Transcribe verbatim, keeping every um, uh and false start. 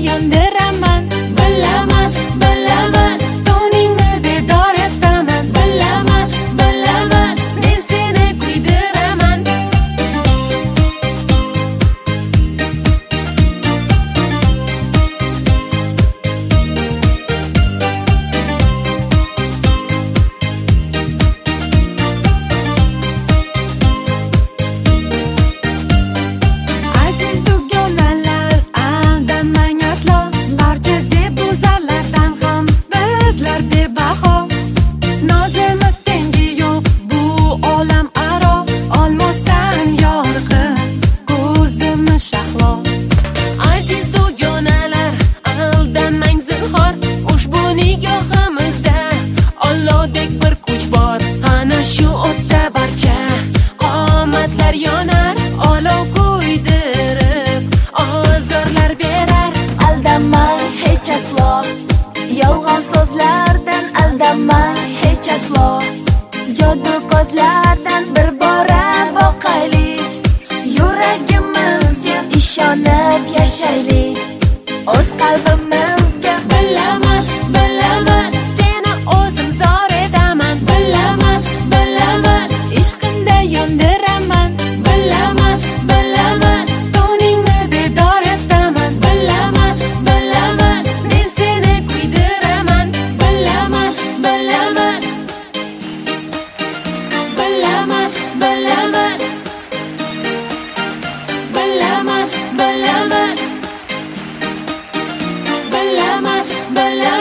yondiraman. Bilaman, bilaman, toningni bedor etaman. Bilaman, bilaman, men seni kuydiraman. Aziz dugonalar, aldamang aslo. Barcha zeb-u-zarlardan ham bizlar bebaho. Nozimiz tengi yo'q bu olam aro. Olmosdan yorqin ko'zimiz shahlo. Aziz dugonalar, aldamang zinhor. Ushbu nigohimizda Allohdek bir kuch bor. Ana shu o'tda barcha qomatlar yonar. Olov kuydirib ozorlar berar. Aldamang hech aslo, yolg'on so'zlardan aldamang hech aslo. Jodu ko'zlardan bir bora boqaylik. Yuragimizga ishonib yashaylik. O'z qalbimizga Bilaman, bilaman, seni o'zim zor edaman. Bilaman, bilaman, ishqimda yondiraman. Bilaman, bilaman, toningni bedor etaman. Bilaman, bilaman, men seni kuydiraman. Bilaman, bilaman, bilaman, bilaman, bilaman, bilaman, bilaman, bilaman.